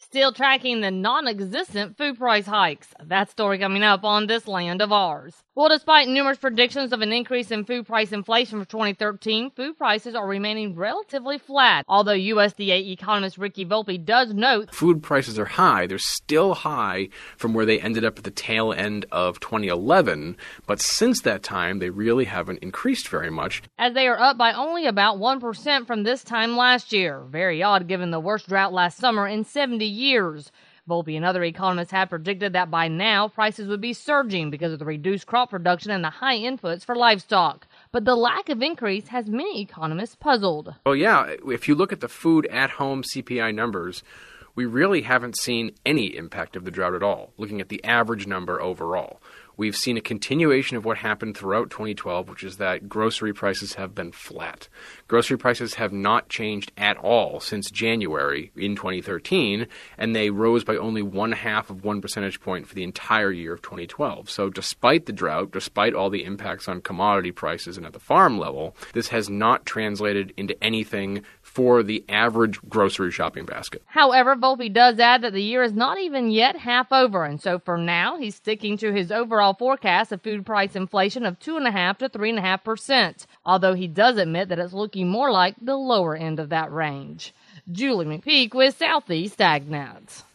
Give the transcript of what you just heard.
Still tracking the non-existent food price hikes. That story coming up on This Land of Ours. Well, despite numerous predictions of an increase in food price inflation for 2013, food prices are remaining relatively flat. Although USDA economist Ricky Volpe does note food prices are high. They're still high from where they ended up at the tail end of 2011, but since that time, they really haven't increased very much. As they are up by only about 1% from this time last year. Very odd given the worst drought last summer in 70 years. Volpe and other economists had predicted that by now prices would be surging because of the reduced crop production and the high inputs for livestock. But the lack of increase has many economists puzzled. Well, yeah, if you look at the food at home CPI numbers, we really haven't seen any impact of the drought at all, looking at the average number overall. We've seen a continuation of what happened throughout 2012, which is that grocery prices have been flat. Grocery prices have not changed at all since January in 2013, and they rose by only 0.5 of 1 percentage point for the entire year of 2012. So despite the drought, despite all the impacts on commodity prices and at the farm level, this has not translated into anything for the average grocery shopping basket. However, Volpe does add that the year is not even yet half over, and so for now, he's sticking to his overall forecast of food price inflation of 2.5% to 3.5%, although he does admit that it's looking more like the lower end of that range. Julie McPeak with Southeast AgNet.